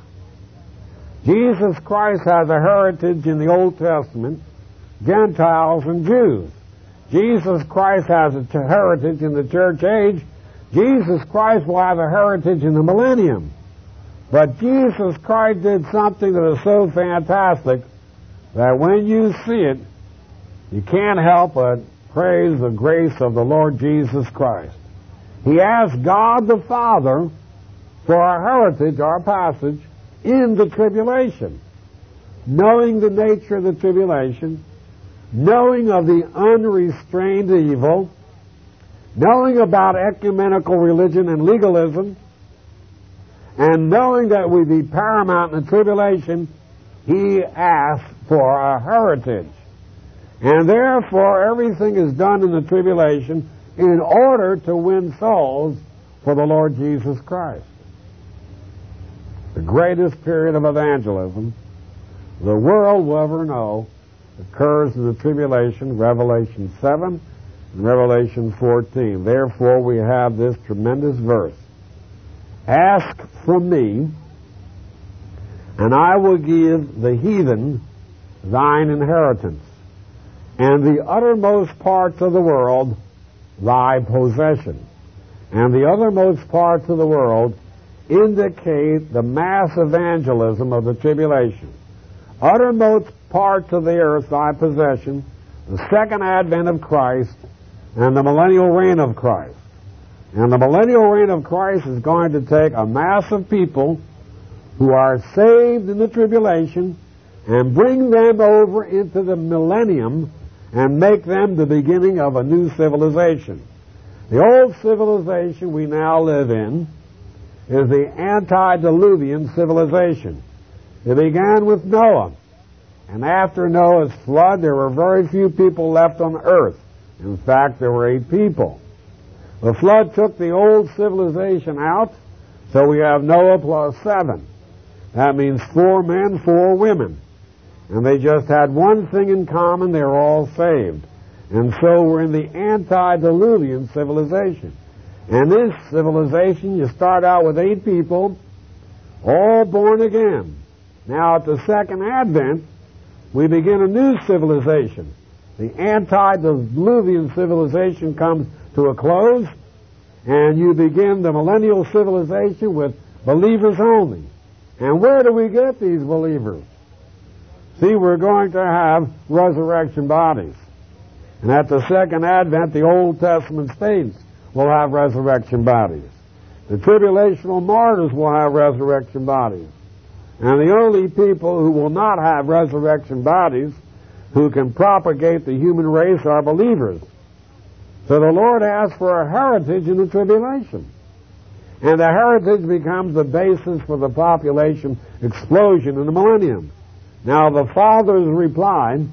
Jesus Christ has a heritage in the Old Testament, Gentiles and Jews. Jesus Christ has a heritage in the church age. Jesus Christ will have a heritage in the millennium. But Jesus Christ did something that is so fantastic that when you see it, you can't help but praise the grace of the Lord Jesus Christ. He asked God the Father for our heritage, our passage, in the tribulation. Knowing the nature of the tribulation, knowing of the unrestrained evil, knowing about ecumenical religion and legalism, and knowing that we be paramount in the tribulation, he asked for a heritage. And therefore, everything is done in the tribulation in order to win souls for the Lord Jesus Christ. The greatest period of evangelism the world will ever know occurs in the tribulation, Revelation 7 and Revelation 14. Therefore, we have this tremendous verse. Ask from me, and I will give the heathen thine inheritance, and the uttermost parts of the world thy possession. And the uttermost parts of the world indicate the mass evangelism of the tribulation. Uttermost parts of the earth thy possession, the second advent of Christ, and the millennial reign of Christ. And the millennial reign of Christ is going to take a mass of people who are saved in the tribulation and bring them over into the millennium and make them the beginning of a new civilization. The old civilization we now live in is the antediluvian civilization. It began with Noah. And after Noah's flood, there were very few people left on earth. In fact, there were 8 people. The flood took the old civilization out, so we have Noah plus 7. That means 4 men, 4 women. And they just had one thing in common, they were all saved. And so we're in the antediluvian civilization. And this civilization, you start out with 8 people, all born again. Now at the second advent, we begin a new civilization. The antediluvian civilization comes to a close, and you begin the millennial civilization with believers only. And where do we get these believers? See, we're going to have resurrection bodies. And at the second advent, the Old Testament saints will have resurrection bodies. The tribulational martyrs will have resurrection bodies. And the only people who will not have resurrection bodies, who can propagate the human race, are believers. So the Lord asks for a heritage in the tribulation. And the heritage becomes the basis for the population explosion in the millennium. Now, the Father's reply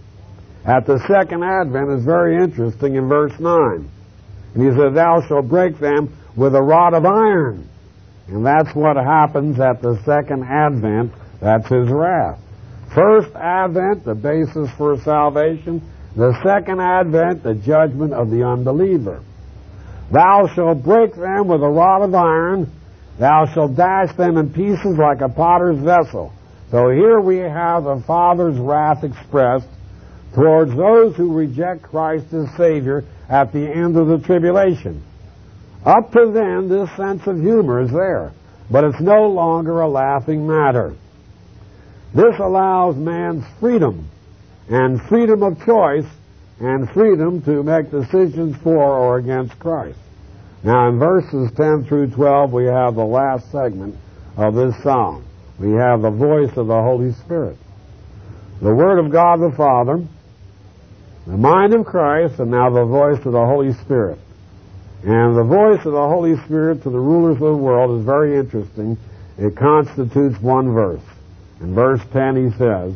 at the second advent is very interesting in verse 9. And he said, thou shalt break them with a rod of iron. And that's what happens at the second advent. That's his wrath. First advent, the basis for salvation. The second advent, the judgment of the unbeliever. Thou shalt break them with a rod of iron. Thou shalt dash them in pieces like a potter's vessel. So here we have the Father's wrath expressed towards those who reject Christ as Savior at the end of the tribulation. Up to then, this sense of humor is there, but it's no longer a laughing matter. This allows man's freedom, and freedom of choice, and freedom to make decisions for or against Christ. Now in verses 10 through 12 we have the last segment of this psalm. We have the voice of the Holy Spirit. The Word of God the Father, the mind of Christ, and now the voice of the Holy Spirit. And the voice of the Holy Spirit to the rulers of the world is very interesting. It constitutes one verse. In verse 10 he says,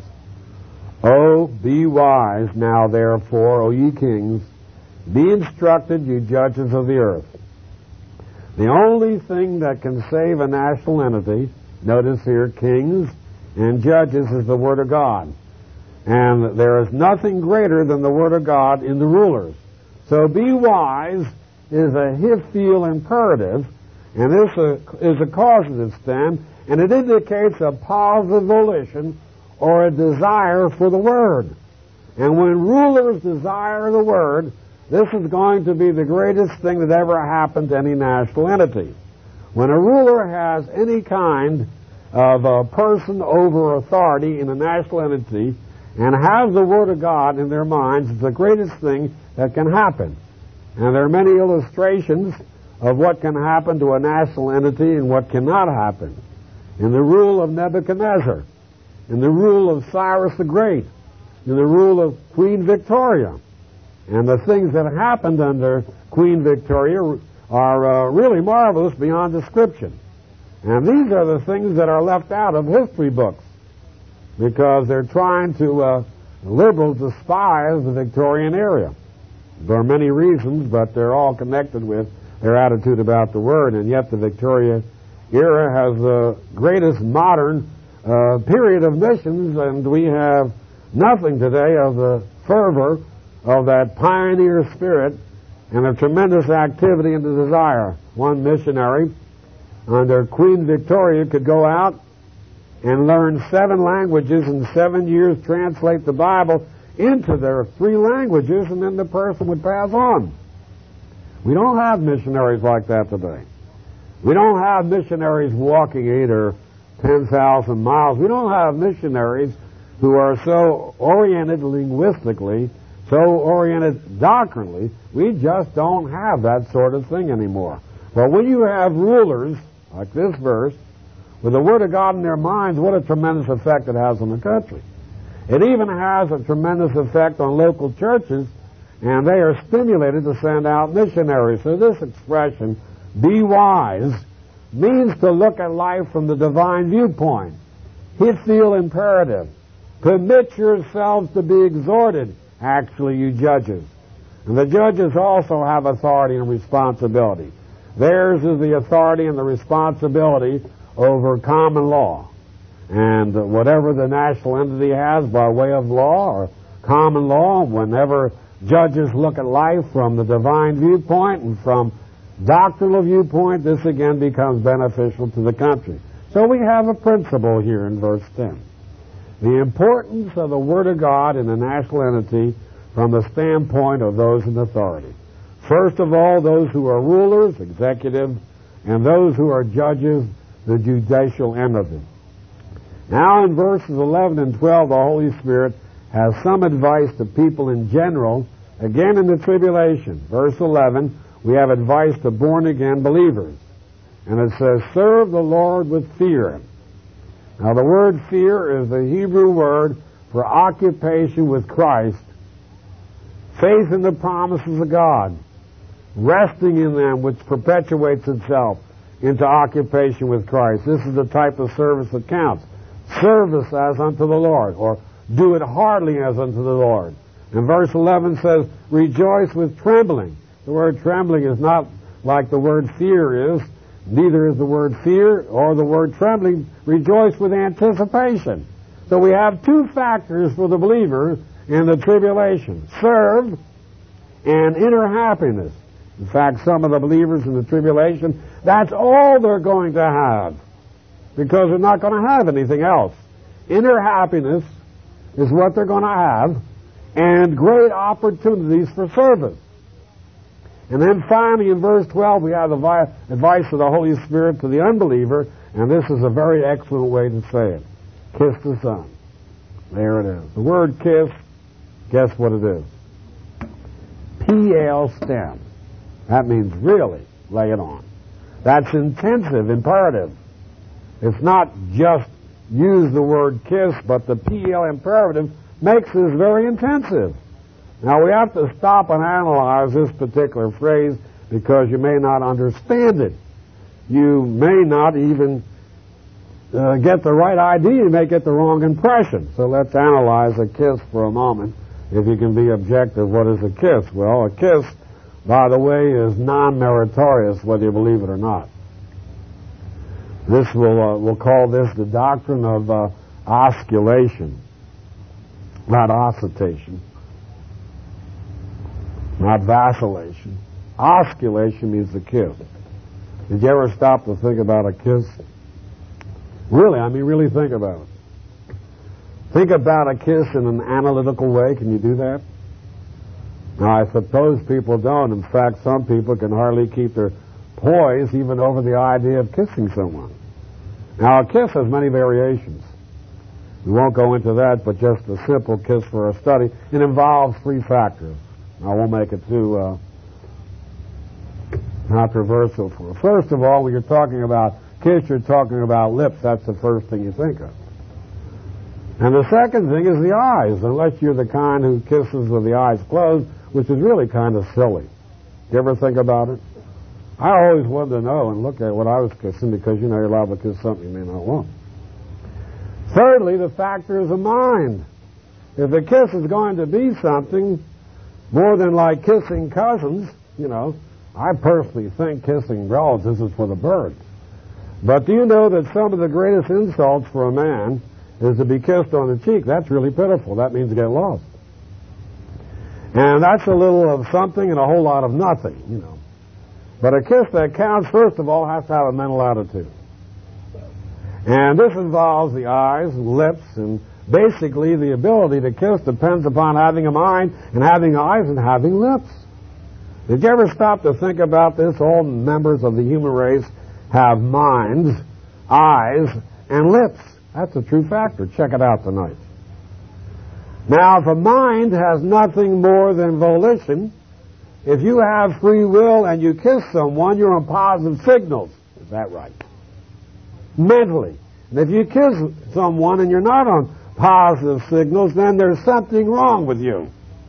"O be wise now therefore, O ye kings, be instructed, you judges of the earth." The only thing that can save a national entity, notice here, kings and judges, is the Word of God. And there is nothing greater than the Word of God in the rulers. So be wise is a hifeel imperative, and this is a causative stem, and it indicates a positive volition or a desire for the Word. And when rulers desire the Word, this is going to be the greatest thing that ever happened to any national entity. When a ruler has any kind of a person over authority in a national entity and has the Word of God in their minds, it's the greatest thing that can happen. And there are many illustrations of what can happen to a national entity and what cannot happen. In the rule of Nebuchadnezzar, in the rule of Cyrus the Great, in the rule of Queen Victoria. And the things that happened under Queen Victoria are really marvelous beyond description. And these are the things that are left out of history books because they're trying to, liberals despise the Victorian era. There are many reasons, but they're all connected with their attitude about the Word, and yet the Victoria era has the greatest modern period of missions, and we have nothing today of the fervor of that pioneer spirit and a tremendous activity and the desire. One missionary under Queen Victoria could go out and learn 7 languages in 7 years, translate the Bible into their 3 languages, and then the person would pass on. We don't have missionaries like that today. We don't have missionaries walking 8 or 10,000 miles. We don't have missionaries who are so oriented linguistically, so oriented doctrinally. We just don't have that sort of thing anymore. But when you have rulers, like this verse, with the Word of God in their minds, what a tremendous effect it has on the country. It even has a tremendous effect on local churches, and they are stimulated to send out missionaries. So this expression, be wise, means to look at life from the divine viewpoint. Hifeel imperative. Permit yourselves to be exhorted, actually, you judges. And the judges also have authority and responsibility. Theirs is the authority and the responsibility over common law. And whatever the national entity has by way of law or common law, whenever judges look at life from the divine viewpoint and from doctrinal viewpoint, this again becomes beneficial to the country. So we have a principle here in verse 10. The importance of the Word of God in a national entity from the standpoint of those in authority. First of all, those who are rulers, executive, and those who are judges, the judicial end of it. Now in verses 11 and 12, the Holy Spirit has some advice to people in general, again in the tribulation. Verse 11, we have advice to born-again believers. And it says, serve the Lord with fear. Now the word fear is the Hebrew word for occupation with Christ, faith in the promises of God, resting in them, which perpetuates itself into occupation with Christ. This is the type of service that counts. Service as unto the Lord, or do it heartily as unto the Lord. And verse 11 says, rejoice with trembling. The word trembling is not like the word fear is. Neither is the word fear or the word trembling. Rejoice with anticipation. So we have two factors for the believer in the tribulation: serve and inner happiness. In fact, some of the believers in the tribulation, that's all they're going to have, because they're not going to have anything else. Inner happiness is what they're going to have, and great opportunities for service. And then finally in verse 12 we have the advice of the Holy Spirit to the unbeliever, and this is a very excellent way to say it. Kiss the Son. There it is. The word kiss, guess what it is? PL stem. That means really lay it on. That's intensive, imperative. It's not just use the word kiss, but the PL imperative makes this very intensive. Now we have to stop and analyze this particular phrase, because you may not understand it. You may not even get the right idea. You may get the wrong impression. So let's analyze a kiss for a moment. If you can be objective, what is a kiss? Well, a kiss, by the way, is non-meritorious, whether you believe it or not. This we'll call this the doctrine of osculation, not oscitation, not vacillation. Osculation means a kiss. Did you ever stop to think about a kiss? Really, I mean, really think about it. Think about a kiss in an analytical way. Can you do that? Now, I suppose people don't. In fact, some people can hardly keep their poise even over the idea of kissing someone. Now, a kiss has many variations. We won't go into that, but just a simple kiss for a study. It involves three factors. I won't make it too controversial for it. First of all, when you're talking about kiss, you're talking about lips. That's the first thing you think of. And the second thing is the eyes, unless you're the kind who kisses with the eyes closed, which is really kind of silly. You ever think about it? I always wanted to know and look at what I was kissing, because, you know, you're liable to kiss something you may not want. Thirdly, the factor is the mind. If the kiss is going to be something more than like kissing cousins, you know, I personally think kissing relatives is for the birds. But do you know that some of the greatest insults for a man is to be kissed on the cheek? That's really pitiful. That means to get lost. And that's a little of something and a whole lot of nothing, you know. But a kiss that counts, first of all, has to have a mental attitude. And this involves the eyes and lips, and basically the ability to kiss depends upon having a mind and having eyes and having lips. Did you ever stop to think about this? All members of the human race have minds, eyes, and lips. That's a true factor. Check it out tonight. Now, if a mind has nothing more than volition, if you have free will and you kiss someone, you're on positive signals. Is that right? Mentally. And if you kiss someone and you're not on positive signals, then there's something wrong with you.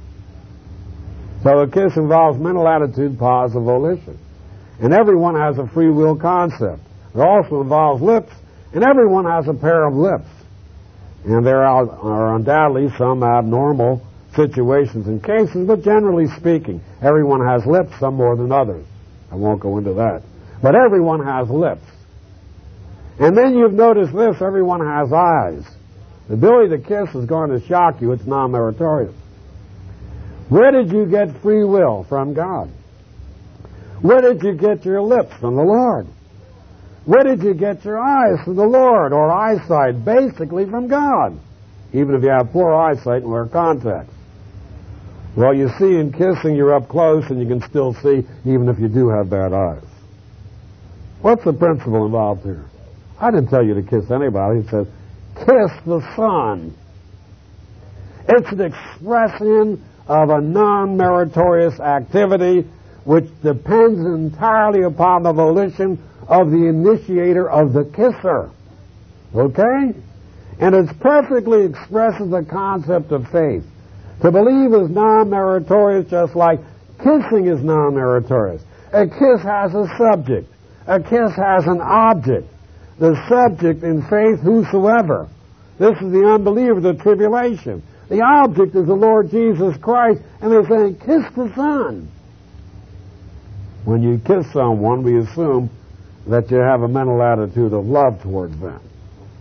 So a kiss involves mental attitude, positive volition. And everyone has a free will concept. It also involves lips, and everyone has a pair of lips. And there are undoubtedly some abnormal situations and cases, but generally speaking, everyone has lips, some more than others. I won't go into that. But everyone has lips. And then you've noticed this, everyone has eyes. The ability to kiss is going to shock you. It's non-meritorious. Where did you get free will? From God. Where did you get your lips? From the Lord. Where did you get your eyes? From the Lord, or eyesight? Basically from God. Even if you have poor eyesight and wear contacts. Well, you see, in kissing, you're up close and you can still see even if you do have bad eyes. What's the principle involved here? I didn't tell you to kiss anybody. It says, kiss the Son. It's an expression of a non-meritorious activity which depends entirely upon the volition of the initiator of the kisser. Okay? And it perfectly expresses the concept of faith. To believe is non-meritorious, just like kissing is non-meritorious. A kiss has a subject. A kiss has an object. The subject in faith, whosoever. This is the unbeliever, the tribulation. The object is the Lord Jesus Christ, and they're saying, kiss the Son. When you kiss someone, we assume that you have a mental attitude of love towards them.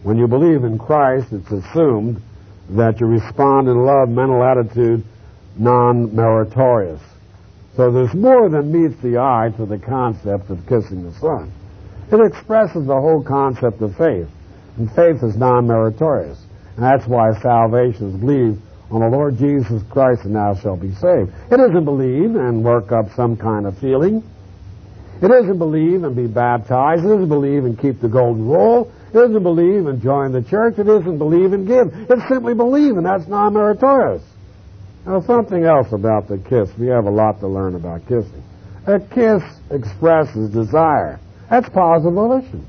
When you believe in Christ, it's assumed that you respond in love, mental attitude, non-meritorious. So there's more than meets the eye to the concept of kissing the Son. It expresses the whole concept of faith, and faith is non-meritorious. And that's why salvation is believed on the Lord Jesus Christ and thou shalt be saved. It isn't believe and work up some kind of feeling. It isn't believe and be baptized. It isn't believe and keep the golden rule. It isn't believe and join the church. It isn't believe and give. It's simply believe, and that's non-meritorious. Now, something else about the kiss. We have a lot to learn about kissing. A kiss expresses desire. That's positive volition.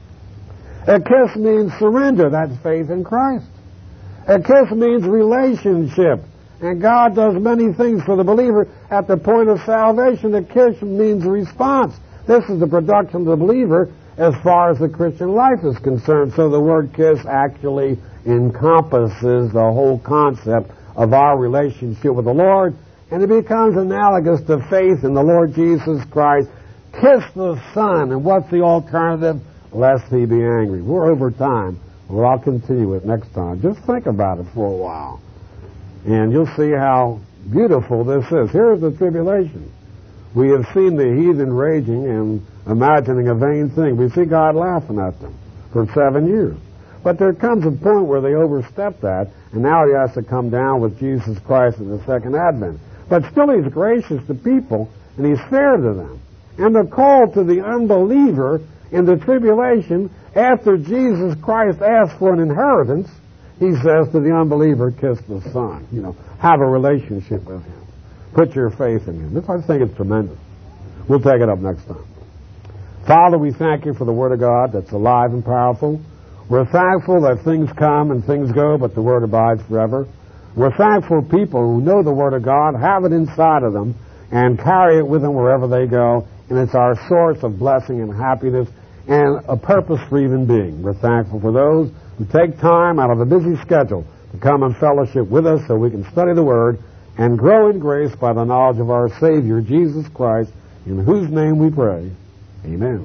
A kiss means surrender. That's faith in Christ. A kiss means relationship. And God does many things for the believer at the point of salvation. A kiss means response. This is the production of the believer as far as the Christian life is concerned. So the word kiss actually encompasses the whole concept of our relationship with the Lord, and it becomes analogous to faith in the Lord Jesus Christ. Kiss the Son, and what's the alternative? Lest he be angry. We're over time. Well, I'll continue it next time. Just think about it for a while, and you'll see how beautiful this is. Here's the tribulation. We have seen the heathen raging and imagining a vain thing. We see God laughing at them for 7 years. But there comes a point where they overstep that, and now he has to come down with Jesus Christ in the second advent. But still he's gracious to people, and he's fair to them. And the call to the unbeliever in the tribulation, after Jesus Christ asks for an inheritance, he says to the unbeliever, kiss the Son. Have a relationship with him. Put your faith in him. I think it's tremendous. We'll take it up next time. Father, we thank you for the Word of God that's alive and powerful. We're thankful that things come and things go, but the Word abides forever. We're thankful people who know the Word of God, have it inside of them, and carry it with them wherever they go, and it's our source of blessing and happiness and a purpose for even being. We're thankful for those who take time out of a busy schedule to come and fellowship with us so we can study the Word and grow in grace by the knowledge of our Savior, Jesus Christ, in whose name we pray. Amen.